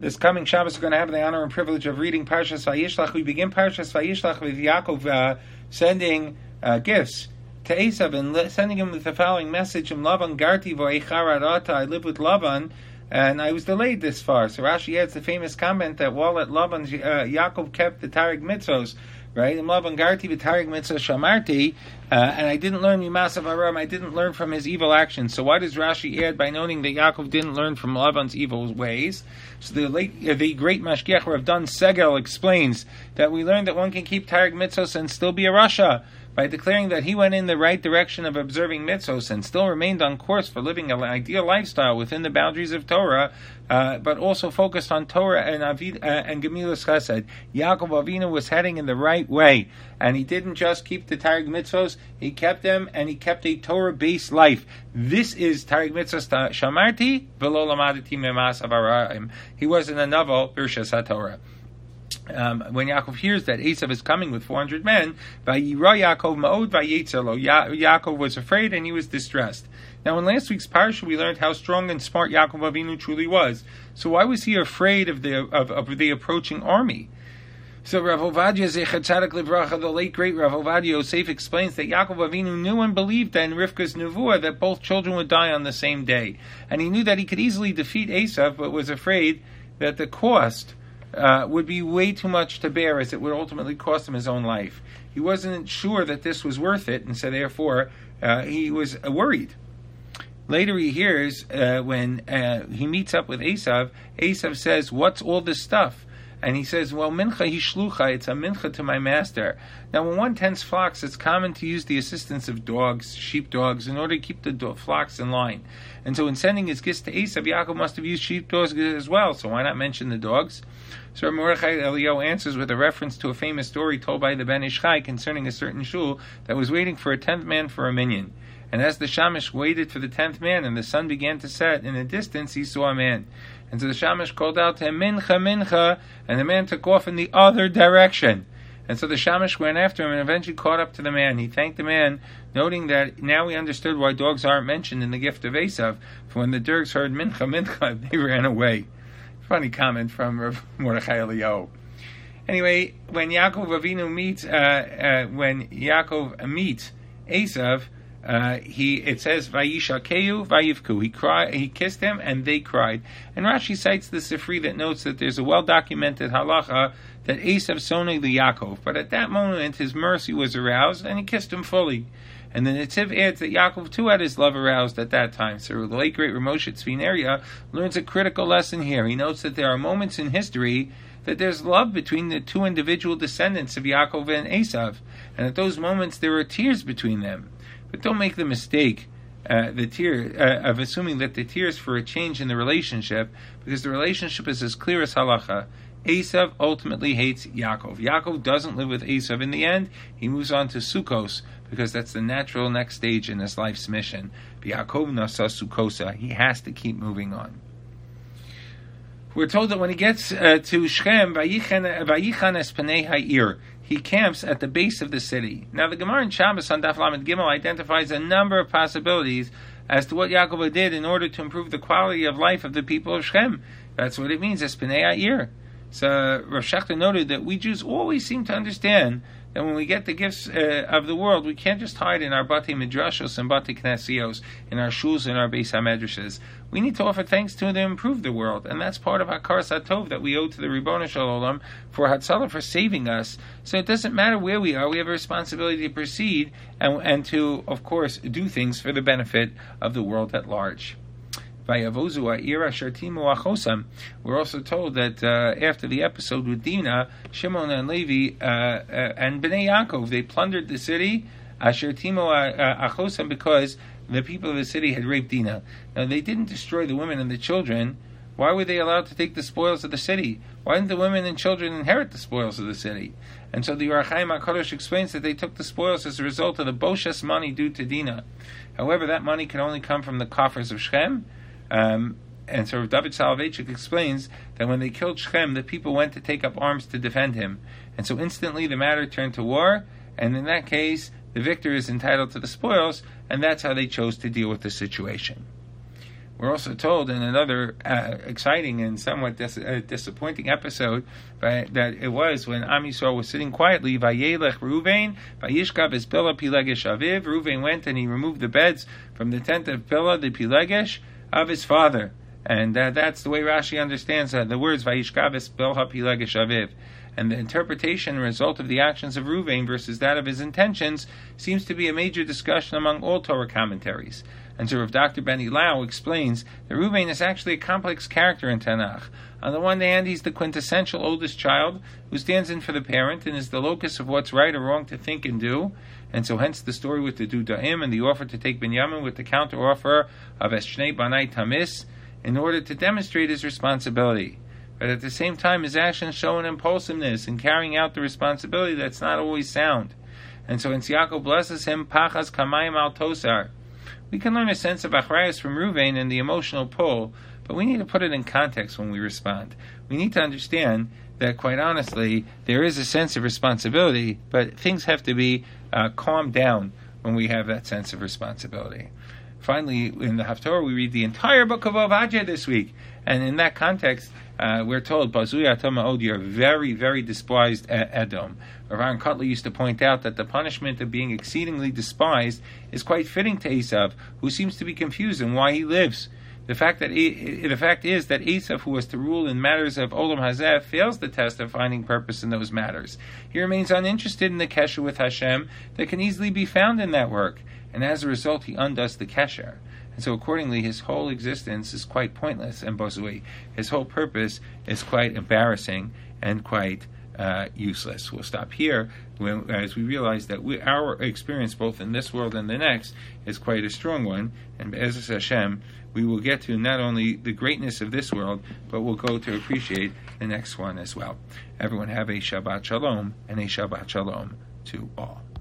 This coming Shabbos, we're going to have the honor and privilege of reading Parshas Vayishlach. We begin Parshas Vayishlach with Yaakov sending gifts to Esav and sending him with the following message: Lavan Garti Vo'echararata. I live with Lavan, and I was delayed this far. So Rashi adds the famous comment that while at Lavan, Yaakov kept the Taryag Mitzvos. Right? Lavan Garti v'Taryag Mitzvos Shamarti, and I didn't learn Mimasav Aram. I didn't learn from his evil actions. So why does Rashi add by noting that Yaakov didn't learn from Lavan's evil ways? So the great Mashgiach Rav Dan Segel explains that we learned that one can keep Taryag Mitzvos and still be a Rasha by declaring that he went in the right direction of observing mitzvos and still remained on course for living an ideal lifestyle within the boundaries of Torah, but also focused on Torah and Gemilas Chesed. Yaakov Avinu was heading in the right way, and he didn't just keep the Taryag Mitzvos, he kept them, and he kept a Torah-based life. This is Taryag Mitzvos Shamarti v'lo lamaditi mimasav ara'im. He wasn't a novel Birshas HaTorah. When Yaakov hears that Esav is coming with 400 men, Vayira Yaakov ma'od vayetzer lo. Yaakov was afraid and he was distressed. Now, in last week's parsha, we learned how strong and smart Yaakov Avinu truly was. So, why was he afraid of the approaching army? So, Rav Ovadia Zecher Tzadik Livracha, the late great Rav Ovadia Yosef, explains that Yaakov Avinu knew and believed that in Rivka's nevuah that both children would die on the same day, and he knew that he could easily defeat Esav, but was afraid that the cost would be way too much to bear, as it would ultimately cost him his own life. He wasn't sure that this was worth it, and so therefore he was worried. Later he hears when he meets up with Esav, Esav says, "What's all this stuff?" And he says, "Well, mincha hishlucha, it's a mincha to my master." Now, when one tends flocks, it's common to use the assistance of dogs, sheepdogs, in order to keep the flocks in line. And so in sending his gifts to Esav, Yaakov must have used sheepdogs as well, so why not mention the dogs? So Mordechai Eliyahu answers with a reference to a famous story told by the Ben Ish Chai concerning a certain shul that was waiting for a 10th man for a minyan. And as the Shamash waited for the 10th man and the sun began to set, in the distance he saw a man. And so the Shamash called out to him, "Mincha, mincha," and the man took off in the other direction. And so the Shamash went after him and eventually caught up to the man. He thanked the man, noting that now he understood why dogs aren't mentioned in the gift of Esav. For when the Dergs heard mincha, mincha, they ran away. Funny comment from Mordechai Eliyahu. Anyway, when Yaakov Avinu meets Esav, it says Vayishakeu Vayivku. He kissed him and they cried. And Rashi cites the Sifri that notes that there's a well-documented halacha that Esav soneg the Yaakov, but at that moment his mercy was aroused and he kissed him fully. And the Netziv adds that Yaakov too had his love aroused at that time. So the late great Ramosha Tzvineria learns a critical lesson here. He notes that there are moments in history that there's love between the two individual descendants of Yaakov and Esav, and at those moments there are tears between them. But don't make the mistake of assuming that the tears for a change in the relationship, because the relationship is as clear as halacha. Esav ultimately hates Yaakov. Yaakov doesn't live with Esav in the end. He moves on to Sukkos, because that's the natural next stage in his life's mission. Yaakov nasa Sukkosa. He has to keep moving on. We're told that when he gets to Shechem, Vayichan es Panei Ha'ir, he camps at the base of the city. Now the Gemara in Shabbos on Daf Lamed Gimel identifies a number of possibilities as to what Yaakov did in order to improve the quality of life of the people of Shechem. That's what it means, es Panei Ha'ir. So Rav Shechter noted that we Jews always seem to understand that when we get the gifts of the world, we can't just hide in our Batei Midrashos and Batei Knesios, in our shuls and our Beis HaMedrashes. We need to offer thanks to them to improve the world, and that's part of Hakaras HaTov that we owe to the Ribono Shel Olam for Hatzalah, for saving us. So it doesn't matter where we are, we have a responsibility to proceed and to, of course, do things for the benefit of the world at large. We're also told that after the episode with Dinah, Shimon and Levi and Bnei Yaakov, they plundered the city, Asher Timo Achosam, because the people of the city had raped Dinah. Now they didn't destroy the women and the children. Why were they allowed to take the spoils of the city? Why didn't the women and children inherit the spoils of the city? And so the Ohr HaChaim HaKadosh explains that they took the spoils as a result of the Boshes money due to Dinah. However, that money could only come from the coffers of Shechem. And so David Soloveitchik explains that when they killed Shechem, the people went to take up arms to defend him. And so instantly the matter turned to war, and in that case, the victor is entitled to the spoils, and that's how they chose to deal with the situation. We're also told in another exciting and somewhat disappointing episode that it was when Am Yisrael was sitting quietly. Vayelech Reuven, Vayishkav es Bilhah Pilegesh Aviv. Reuven went and he removed the beds from the tent of Bilhah, the Pilegesh of his father. And that's the way Rashi understands the words Vayishkav es Bilhah Pilegesh Aviv. And the interpretation and result of the actions of Reuven versus that of his intentions seems to be a major discussion among all Torah commentaries. And so Rav Dr. Benny Lau explains that Reuven is actually a complex character in Tanakh. On the one hand, he's the quintessential oldest child who stands in for the parent and is the locus of what's right or wrong to think and do. And so hence the story with the Dudaim and the offer to take Binyamin with the counter-offer of Eshnei Banai Tamis in order to demonstrate his responsibility. But at the same time, his actions show an impulsiveness in carrying out the responsibility that's not always sound. And so hence Yaakov blesses him, Pachas Kamayim Al Tosar. We can learn a sense of achrayus from Reuven and the emotional pull, but we need to put it in context when we respond. We need to understand that, quite honestly, there is a sense of responsibility, but things have to be calmed down when we have that sense of responsibility. Finally, in the Haftorah, we read the entire book of Ovadya this week, and in that context, we're told, Bazui Atom Ma'od, you're very, very despised Edom. Rav Aaron Kotler used to point out that the punishment of being exceedingly despised is quite fitting to Esav, who seems to be confused in why he lives. The fact is that Esav, who was to rule in matters of Olam Hazeh, fails the test of finding purpose in those matters. He remains uninterested in the kesher with Hashem that can easily be found in that work, and as a result, he undoes the kesher. And so accordingly, his whole existence is quite pointless and bozui. His whole purpose is quite embarrassing and quite useless. We'll stop here as we realize that our experience both in this world and the next is quite a strong one. And Be'ezus Hashem, we will get to not only the greatness of this world, but we'll go to appreciate the next one as well. Everyone have a Shabbat Shalom and a Shabbat Shalom to all.